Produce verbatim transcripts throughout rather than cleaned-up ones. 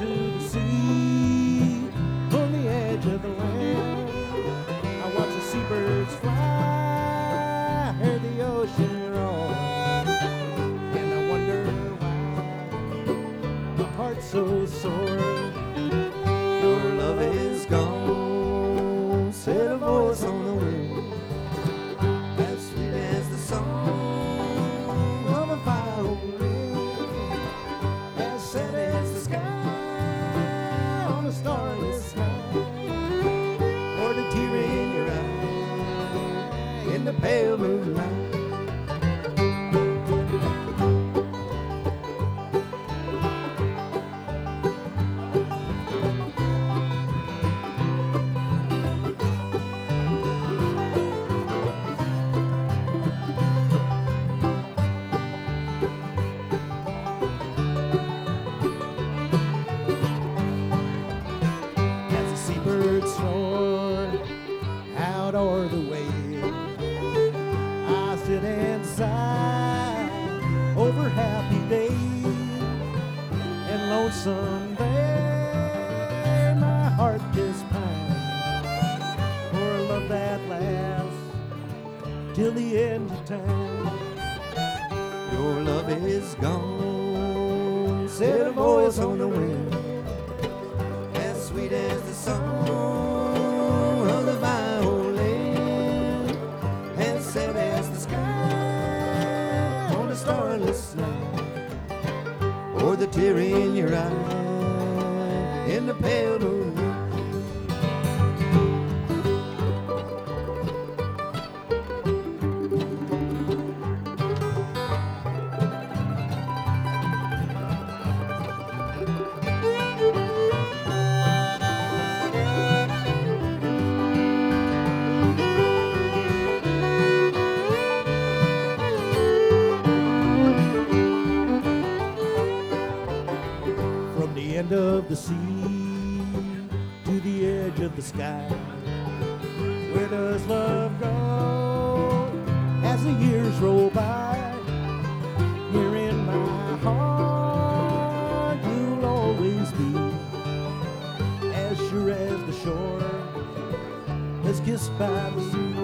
to the sea, on the edge of the land. I watch the seabirds fly, hear the ocean roar, and I wonder why my heart's so sore. Your love is gone, said a voice on the wind, as sweet as the song of a violin, as sad as the sky on a starless night, or the tear in your eye in the pale moonlight. Birds soar out o'er the wave, I sit and sigh over happy days, and lonesome there my heart is pine for a love that lasts till the end of time. Your love is gone, said a voice on the wind, as sweet as the song of the violin, as sad as the sky on a starless night, or the tear in your eye in the pale moonlight. From the end of the sea to the edge of the sky, where does love go as the years roll by? Here in my heart you'll always be, as sure as the shore is kissed by the sea.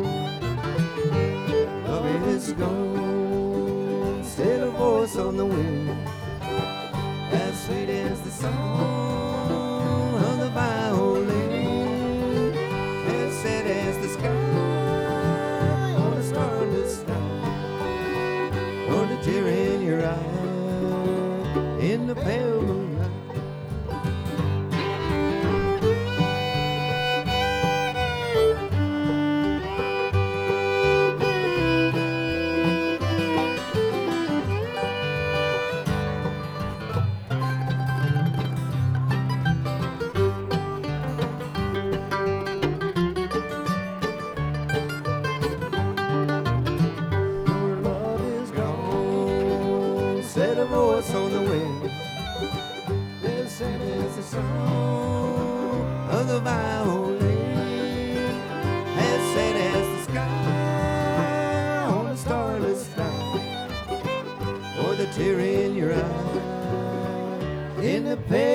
Love is gone, said a voice on the wind, as sweet as the song of the violin, as sad as the sky on a starless night, or the tear in your eye in the pale moonlight. Said a voice on the wind, as sad as the song of the violin, as sad as the sky on a starless night, or the tear in your eye in the pale